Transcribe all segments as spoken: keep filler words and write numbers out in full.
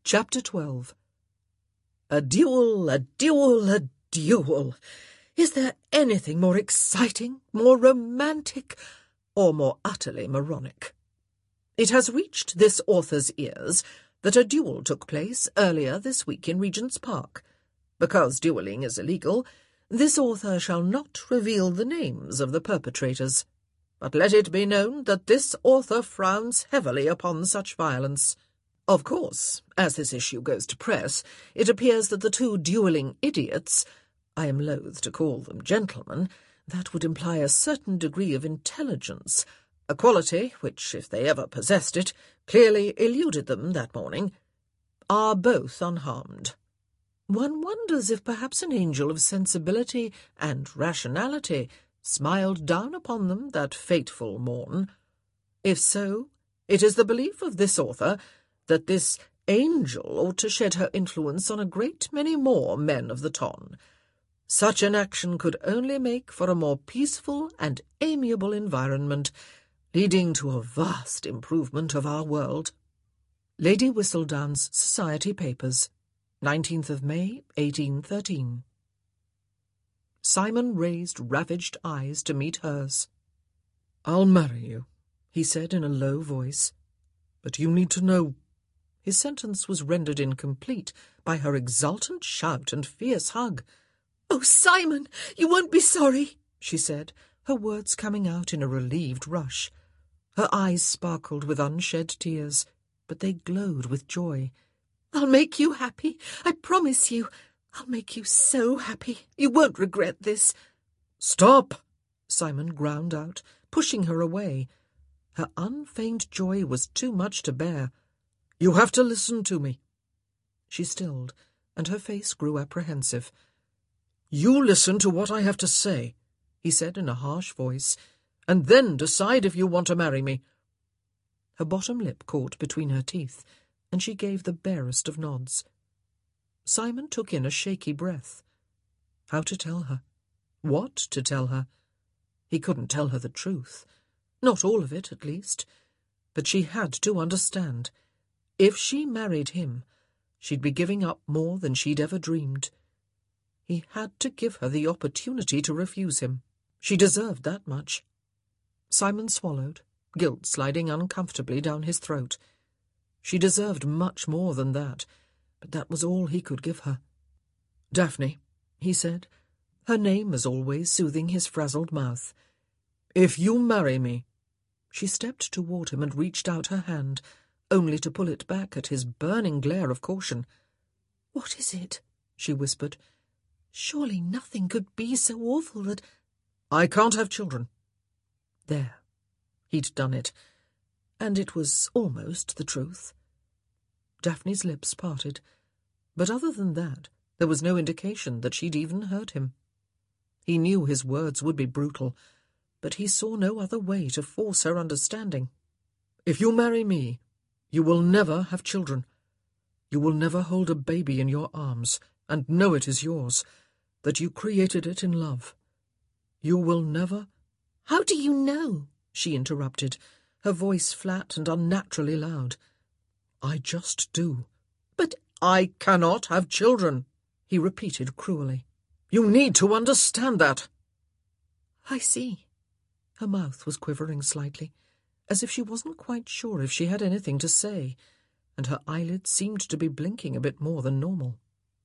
Chapter twelve. A duel, a duel, a duel. Is there anything more exciting, more romantic, or more utterly moronic? It has reached this author's ears that a duel took place earlier this week in Regent's Park. Because duelling is illegal, this author shall not reveal the names of the perpetrators. But let it be known that this author frowns heavily upon such violence. Of course, as this issue goes to press, it appears that the two duelling idiots, I am loath to call them gentlemen, that would imply a certain degree of intelligence, a quality which, if they ever possessed it, clearly eluded them that morning, are both unharmed. One wonders if perhaps an angel of sensibility and rationality smiled down upon them that fateful morn. If so, it is the belief of this author that this angel ought to shed her influence on a great many more men of the ton. Such an action could only make for a more peaceful and amiable environment, leading to a vast improvement of our world. Lady Whistledown's Society Papers, nineteenth of May, eighteen thirteen. Simon raised ravaged eyes to meet hers. "I'll marry you," he said in a low voice. "But you need to know—" His sentence was rendered incomplete by her exultant shout and fierce hug. "Oh, Simon, you won't be sorry," she said, her words coming out in a relieved rush. Her eyes sparkled with unshed tears, but they glowed with joy. "I'll make you happy, I promise you. I'll make you so happy. You won't regret this." "Stop!" Simon ground out, pushing her away. Her unfeigned joy was too much to bear. "You have to listen to me." She stilled, and her face grew apprehensive. "You listen to what I have to say," he said in a harsh voice, "and then decide if you want to marry me." Her bottom lip caught between her teeth, and she gave the barest of nods. Simon took in a shaky breath. How to tell her? What to tell her? He couldn't tell her the truth. Not all of it, at least. But she had to understand. If she married him, she'd be giving up more than she'd ever dreamed. He had to give her the opportunity to refuse him. She deserved that much. Simon swallowed, guilt sliding uncomfortably down his throat. She deserved much more than that, but that was all he could give her. "Daphne," he said, her name as always soothing his frazzled mouth. "If you marry me—" She stepped toward him and reached out her hand, only to pull it back at his burning glare of caution. "What is it?" she whispered. "Surely nothing could be so awful that—" "I can't have children." There. He'd done it. And it was almost the truth. Daphne's lips parted, but other than that, there was no indication that she'd even heard him. He knew his words would be brutal, but he saw no other way to force her understanding. "If you marry me, you will never have children. You will never hold a baby in your arms and know it is yours, that you created it in love. You will never—" "How do you know?" she interrupted, her voice flat and unnaturally loud. "I just do." "But—" "I cannot have children," he repeated cruelly. "You need to understand that." "I see." Her mouth was quivering slightly, as if she wasn't quite sure if she had anything to say, and her eyelids seemed to be blinking a bit more than normal.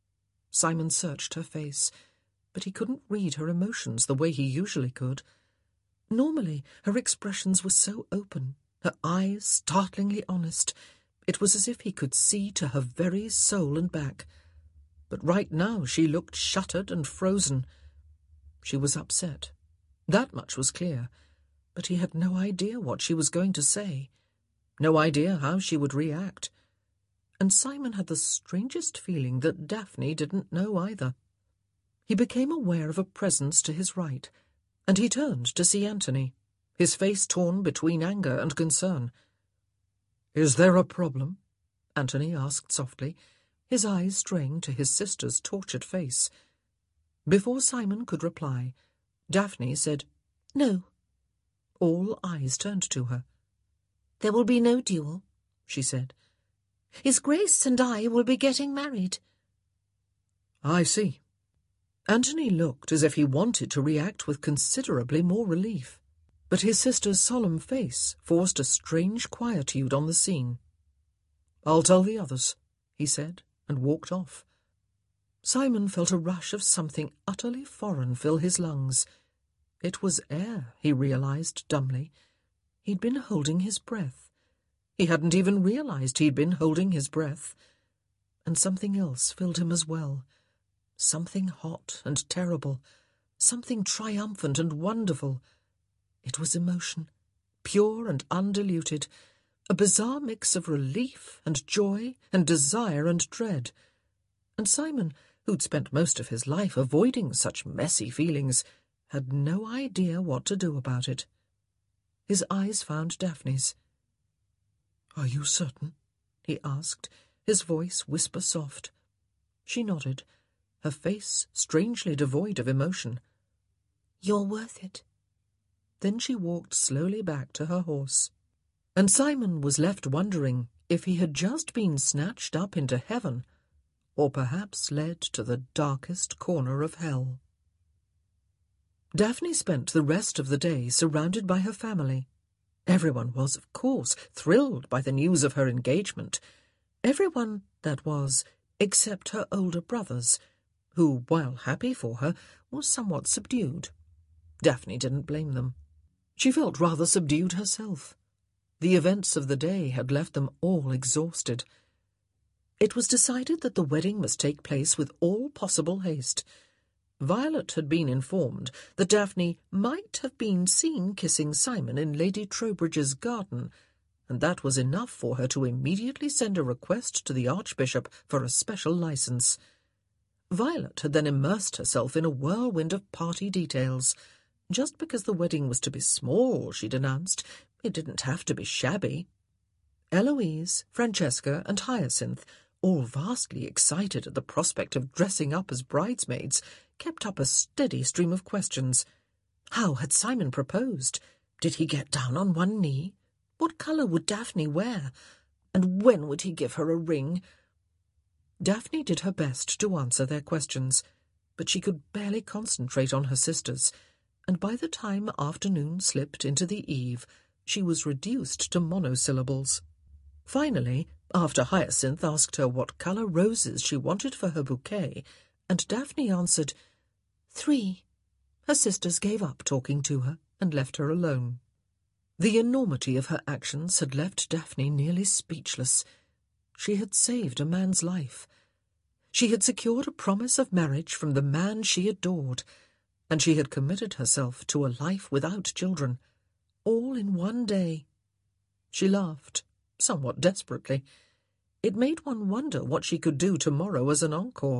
Simon searched her face, but he couldn't read her emotions the way he usually could. Normally her expressions were so open, her eyes startlingly honest. It was as if he could see to her very soul and back. But right now she looked shuttered and frozen. She was upset. That much was clear. But he had no idea what she was going to say. No idea how she would react. And Simon had the strangest feeling that Daphne didn't know either. He became aware of a presence to his right, and he turned to see Anthony, his face torn between anger and concern. "Is there a problem?" Anthony asked softly, his eyes straying to his sister's tortured face. Before Simon could reply, Daphne said, "No." All eyes turned to her. "There will be no duel," she said. His Grace and I will be getting married." "I see." Anthony looked as if he wanted to react with considerably more relief, but his sister's solemn face forced a strange quietude on the scene. "I'll tell the others," he said, and walked off. Simon felt a rush of something utterly foreign fill his lungs. It was air, he realized dumbly. He'd been holding his breath. He hadn't even realized he'd been holding his breath. And something else filled him as well. Something hot and terrible. Something triumphant and wonderful. It was emotion, pure and undiluted, a bizarre mix of relief and joy and desire and dread. And Simon, who'd spent most of his life avoiding such messy feelings, had no idea what to do about it. His eyes found Daphne's. "Are you certain?" he asked, his voice whisper-soft. She nodded, her face strangely devoid of emotion. "You're worth it." Then she walked slowly back to her horse, and Simon was left wondering if he had just been snatched up into heaven, or perhaps led to the darkest corner of hell. Daphne spent the rest of the day surrounded by her family. Everyone was, of course, thrilled by the news of her engagement. Everyone, that was, except her older brothers, who, while happy for her, were somewhat subdued. Daphne didn't blame them. She felt rather subdued herself. The events of the day had left them all exhausted. It was decided that the wedding must take place with all possible haste. Violet had been informed that Daphne might have been seen kissing Simon in Lady Trowbridge's garden, and that was enough for her to immediately send a request to the Archbishop for a special licence. Violet had then immersed herself in a whirlwind of party details. Just because the wedding was to be small, she'd announced, it didn't have to be shabby. Eloise, Francesca, and Hyacinth, all vastly excited at the prospect of dressing up as bridesmaids, kept up a steady stream of questions. How had Simon proposed? Did he get down on one knee? What colour would Daphne wear? And when would he give her a ring? Daphne did her best to answer their questions, but she could barely concentrate on her sisters, and by the time afternoon slipped into the eve, she was reduced to monosyllables. Finally, after Hyacinth asked her what colour roses she wanted for her bouquet, and Daphne answered, "Three," her sisters gave up talking to her and left her alone. The enormity of her actions had left Daphne nearly speechless. She had saved a man's life. She had secured a promise of marriage from the man she adored, and she had committed herself to a life without children, all in one day. She laughed, somewhat desperately. It made one wonder what she could do tomorrow as an encore.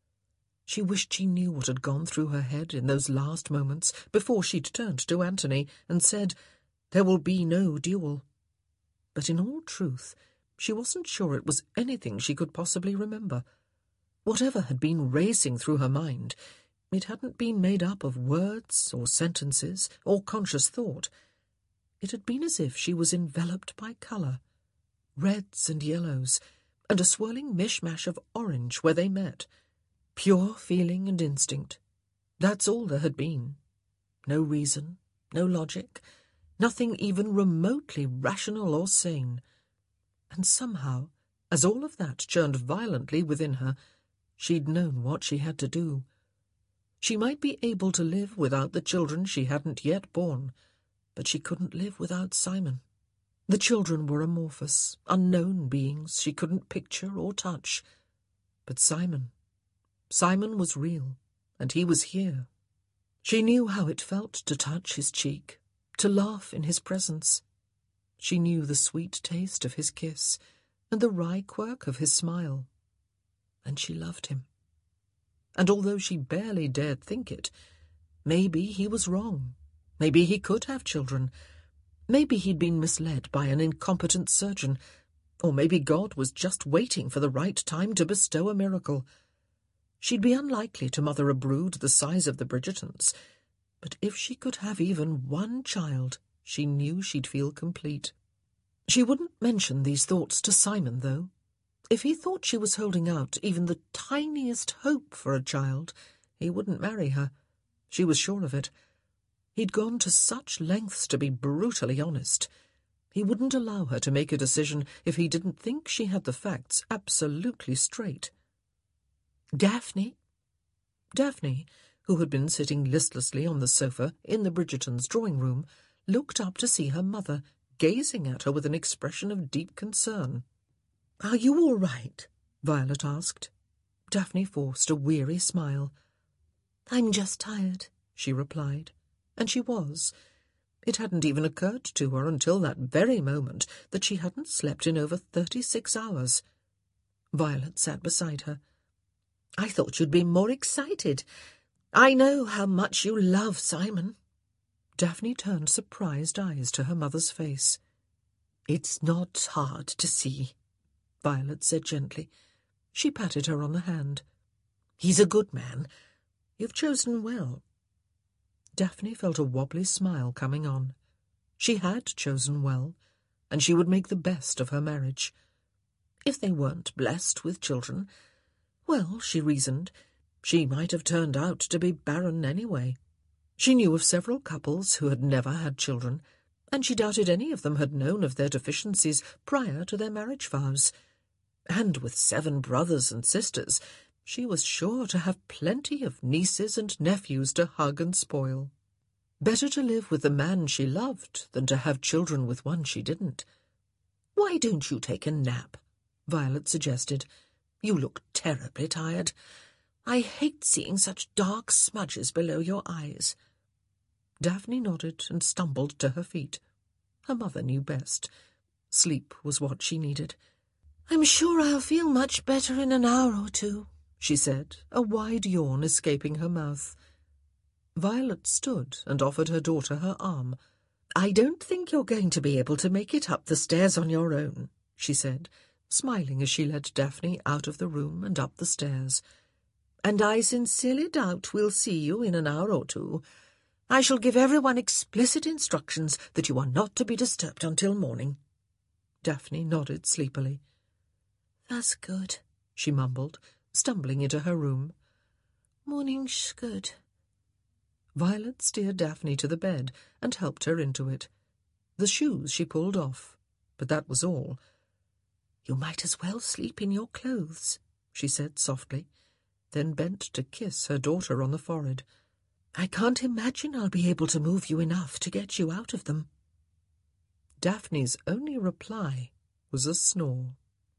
She wished she knew what had gone through her head in those last moments before she'd turned to Anthony and said, "There will be no duel." But in all truth, she wasn't sure it was anything she could possibly remember. Whatever had been racing through her mind, it hadn't been made up of words or sentences or conscious thought. It had been as if she was enveloped by colour, reds and yellows, and a swirling mishmash of orange where they met. Pure feeling and instinct. That's all there had been. No reason, no logic, nothing even remotely rational or sane. And somehow, as all of that churned violently within her, she'd known what she had to do. She might be able to live without the children she hadn't yet born, but she couldn't live without Simon. The children were amorphous, unknown beings she couldn't picture or touch. But Simon, Simon was real, and he was here. She knew how it felt to touch his cheek, to laugh in his presence. She knew the sweet taste of his kiss and the wry quirk of his smile. And she loved him. And although she barely dared think it, maybe he was wrong. Maybe he could have children. Maybe he'd been misled by an incompetent surgeon, or maybe God was just waiting for the right time to bestow a miracle. She'd be unlikely to mother a brood the size of the Bridgertons, but if she could have even one child, she knew she'd feel complete. She wouldn't mention these thoughts to Simon, though. If he thought she was holding out even the tiniest hope for a child, he wouldn't marry her. She was sure of it. He'd gone to such lengths to be brutally honest. He wouldn't allow her to make a decision if he didn't think she had the facts absolutely straight. Daphne? Daphne, who had been sitting listlessly on the sofa in the Bridgertons' drawing-room, looked up to see her mother, gazing at her with an expression of deep concern. "Are you all right?" Violet asked. Daphne forced a weary smile. "I'm just tired," she replied. And she was. It hadn't even occurred to her until that very moment that she hadn't slept in over thirty-six hours. Violet sat beside her. "I thought you'd be more excited. I know how much you love Simon." Daphne turned surprised eyes to her mother's face. "It's not hard to see," Violet said gently. She patted her on the hand. "He's a good man. You've chosen well." Daphne felt a wobbly smile coming on. She had chosen well, and she would make the best of her marriage. If they weren't blessed with children, well, she reasoned, she might have turned out to be barren anyway. She knew of several couples who had never had children, and she doubted any of them had known of their deficiencies prior to their marriage vows. And with seven brothers and sisters, she was sure to have plenty of nieces and nephews to hug and spoil. Better to live with the man she loved than to have children with one she didn't. "Why don't you take a nap?" Violet suggested. "You look terribly tired. I hate seeing such dark smudges below your eyes." Daphne nodded and stumbled to her feet. Her mother knew best. Sleep was what she needed. "I'm sure I'll feel much better in an hour or two," she said, a wide yawn escaping her mouth. Violet stood and offered her daughter her arm. "I don't think you're going to be able to make it up the stairs on your own," she said, smiling as she led Daphne out of the room and up the stairs. "And I sincerely doubt we'll see you in an hour or two. I shall give everyone explicit instructions that you are not to be disturbed until morning." Daphne nodded sleepily. "That's good," she mumbled, stumbling into her room. "Morning's good." Violet steered Daphne to the bed and helped her into it. The shoes she pulled off, but that was all. "You might as well sleep in your clothes," she said softly, then bent to kiss her daughter on the forehead. "I can't imagine I'll be able to move you enough to get you out of them." Daphne's only reply was a snore.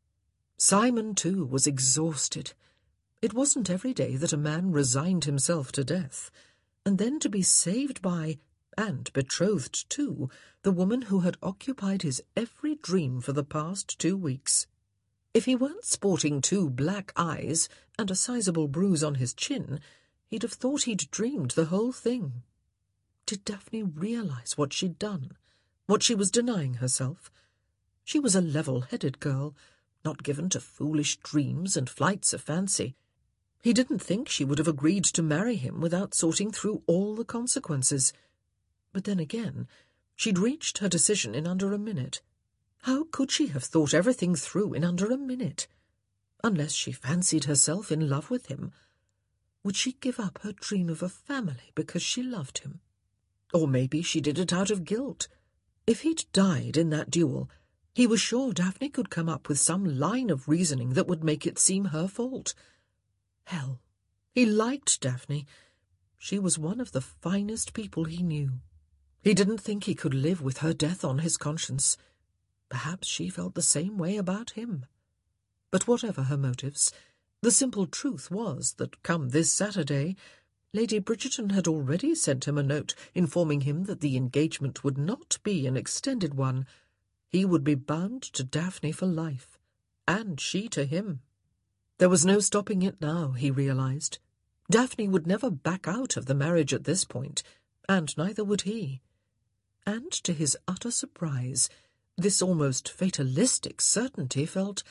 Simon, too, was exhausted. It wasn't every day that a man resigned himself to death, and then to be saved by, and betrothed to, the woman who had occupied his every dream for the past two weeks. If he weren't sporting two black eyes and a sizable bruise on his chin, he'd have thought he'd dreamed the whole thing. Did Daphne realize what she'd done, what she was denying herself? She was a level-headed girl, not given to foolish dreams and flights of fancy. He didn't think she would have agreed to marry him without sorting through all the consequences. But then again, she'd reached her decision in under a minute. How could she have thought everything through in under a minute? Unless she fancied herself in love with him. Would she give up her dream of a family because she loved him? Or maybe she did it out of guilt. If he'd died in that duel, he was sure Daphne could come up with some line of reasoning that would make it seem her fault. Hell, he liked Daphne. She was one of the finest people he knew. He didn't think he could live with her death on his conscience. Perhaps she felt the same way about him. But whatever her motives, the simple truth was that come this Saturday, Lady Bridgerton had already sent him a note informing him that the engagement would not be an extended one. He would be bound to Daphne for life, and she to him. There was no stopping it now, he realized. Daphne would never back out of the marriage at this point, and neither would he. And to his utter surprise, this almost fatalistic certainty felt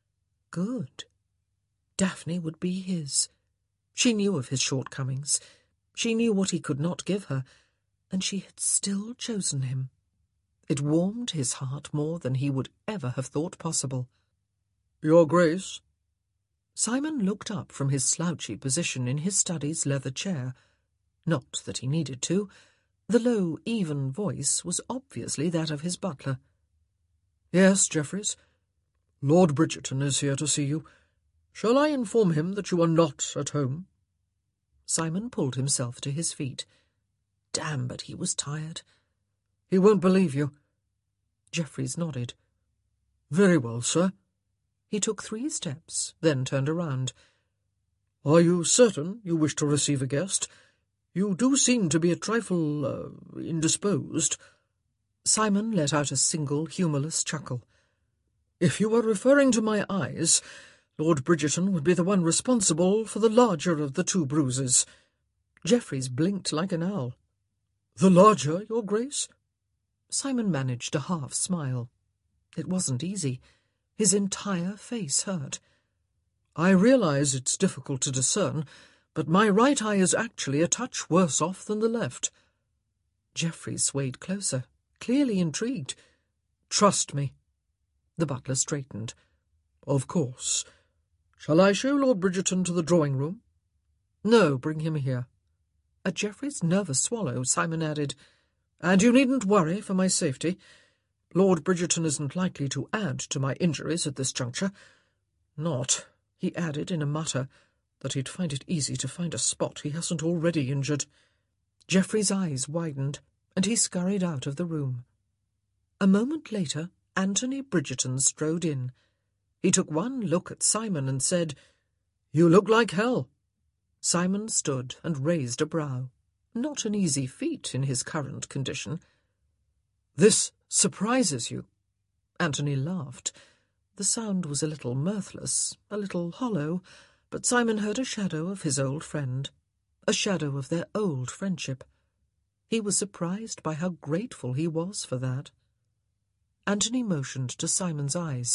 good. Daphne would be his. She knew of his shortcomings. She knew what he could not give her, and she had still chosen him. It warmed his heart more than he would ever have thought possible. Your Grace. Simon looked up from his slouchy position in his study's leather chair. Not that he needed to. The low, even voice was obviously that of his butler. Yes, Jeffreys. Lord Bridgerton is here to see you. Shall I inform him that you are not at home? Simon pulled himself to his feet. Damn, but he was tired. He won't believe you. Jeffreys nodded. Very well, sir. He took three steps, then turned around. Are you certain you wish to receive a guest? You do seem to be a trifle, uh, indisposed. Simon let out a single humourless chuckle. If you are referring to my eyes, Lord Bridgerton would be the one responsible for the larger of the two bruises. Jeffreys blinked like an owl. The larger, Your Grace? Simon managed a half-smile. It wasn't easy. His entire face hurt. I realise it's difficult to discern, but my right eye is actually a touch worse off than the left. Jeffreys swayed closer, clearly intrigued. Trust me. The butler straightened. Of course. Shall I show Lord Bridgerton to the drawing-room? No, bring him here. At Jeffreys' nervous swallow, Simon added, And you needn't worry for my safety. Lord Bridgerton isn't likely to add to my injuries at this juncture. Not, he added in a mutter, that he'd find it easy to find a spot he hasn't already injured. Jeffreys' eyes widened, and he scurried out of the room. A moment later, Anthony Bridgerton strode in. He took one look at Simon and said, You look like hell. Simon stood and raised a brow. Not an easy feat in his current condition. This surprises you? Anthony laughed. The sound was a little mirthless, a little hollow, but Simon heard a shadow of his old friend, a shadow of their old friendship. He was surprised by how grateful he was for that. Anthony motioned to Simon's eyes.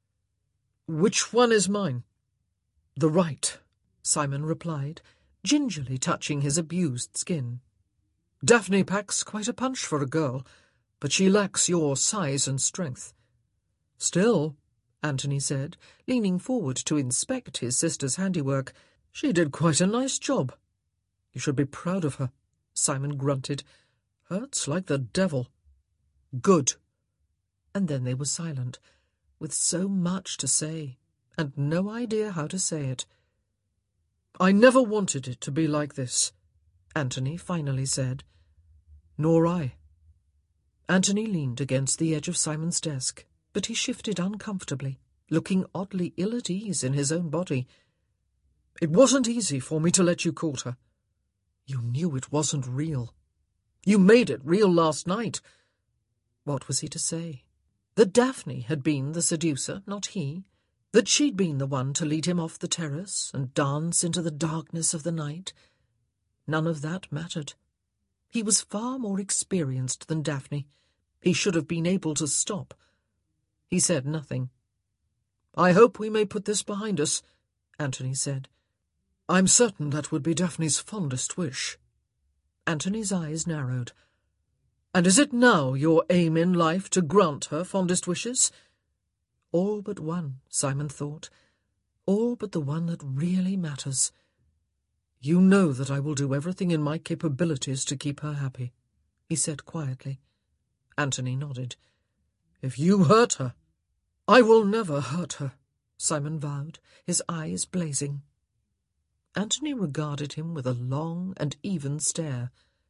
Which one is mine? The right, Simon replied, gingerly touching his abused skin. Daphne packs quite a punch for a girl, but she lacks your size and strength. Still, Anthony said, leaning forward to inspect his sister's handiwork, she did quite a nice job. You should be proud of her, Simon grunted. Hurts like the devil. Good. And then they were silent, with so much to say, and no idea how to say it. I never wanted it to be like this, Anthony finally said. Nor I. Anthony leaned against the edge of Simon's desk, but he shifted uncomfortably, looking oddly ill at ease in his own body. It wasn't easy for me to let you court her. You knew it wasn't real. You made it real last night. What was he to say? That Daphne had been the seducer, not he. That she'd been the one to lead him off the terrace and dance into the darkness of the night. None of that mattered. He was far more experienced than Daphne. He should have been able to stop. He said nothing. I hope we may put this behind us, Anthony said. I'm certain that would be Daphne's fondest wish. Anthony's eyes narrowed. And is it now your aim in life to grant her fondest wishes? All but one, Simon thought. All but the one that really matters. You know that I will do everything in my capabilities to keep her happy, he said quietly. Anthony nodded. If you hurt her, I will never hurt her, Simon vowed, his eyes blazing. Anthony regarded him with a long and even stare.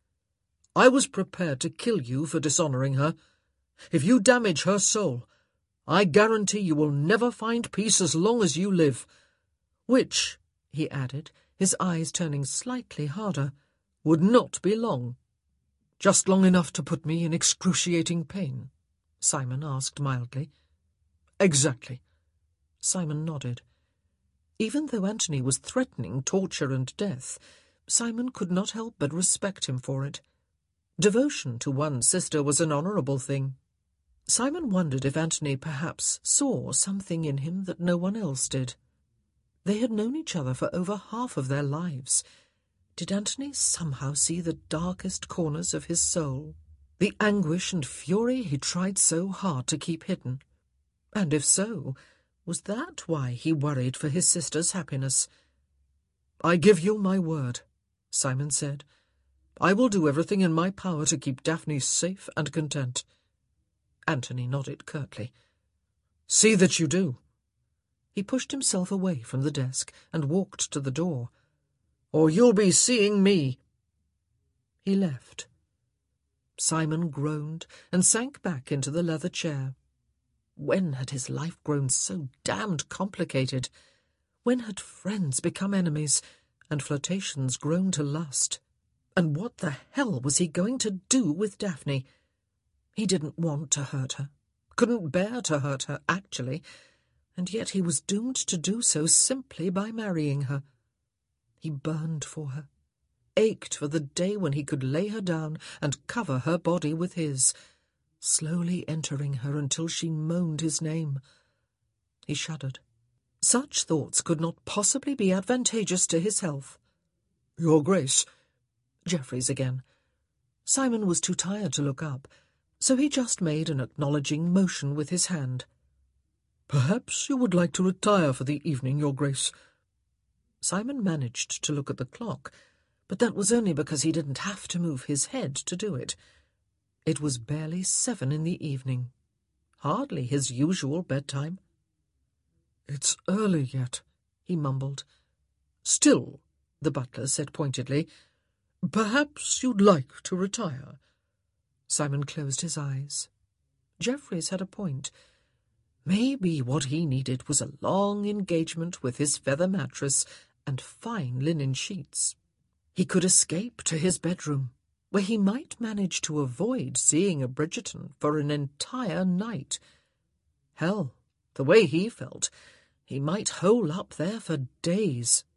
I was prepared to kill you for dishonouring her. If you damage her soul, I guarantee you will never find peace as long as you live. Which, he added, his eyes turning slightly harder, would not be long. Just long enough to put me in excruciating pain? Simon asked mildly. Exactly. Simon nodded. Even though Anthony was threatening torture and death, Simon could not help but respect him for it. Devotion to one's sister was an honourable thing. Simon wondered if Anthony perhaps saw something in him that no one else did. They had known each other for over half of their lives. Did Anthony somehow see the darkest corners of his soul, the anguish and fury he tried so hard to keep hidden? And if so, Was that why he worried for his sister's happiness? "I give you my word," Simon said. "I will do everything in my power to keep Daphne safe and content." Anthony nodded curtly. "See that you do." He pushed himself away from the desk and walked to the door. "Or you'll be seeing me." He left. Simon groaned and sank back into the leather chair. When had his life grown so damned complicated? When had friends become enemies, and flirtations grown to lust? And what the hell was he going to do with Daphne? He didn't want to hurt her, couldn't bear to hurt her, actually, and yet he was doomed to do so simply by marrying her. He burned for her, ached for the day when he could lay her down and cover her body with his, slowly entering her until she moaned his name. He shuddered. Such thoughts could not possibly be advantageous to his health. "Your Grace." Jeffries again. Simon was too tired to look up, so he just made an acknowledging motion with his hand. "Perhaps you would like to retire for the evening, Your Grace." Simon managed to look at the clock, but that was only because he didn't have to move his head to do it. It was barely seven in the evening. Hardly his usual bedtime. "It's early yet," he mumbled. "Still," the butler said pointedly, "perhaps you'd like to retire." Simon closed his eyes. Jeffries had a point. Maybe what he needed was a long engagement with his feather mattress and fine linen sheets. He could escape to his bedroom, where he might manage to avoid seeing a Bridgerton for an entire night. Hell, the way he felt, he might hole up there for days.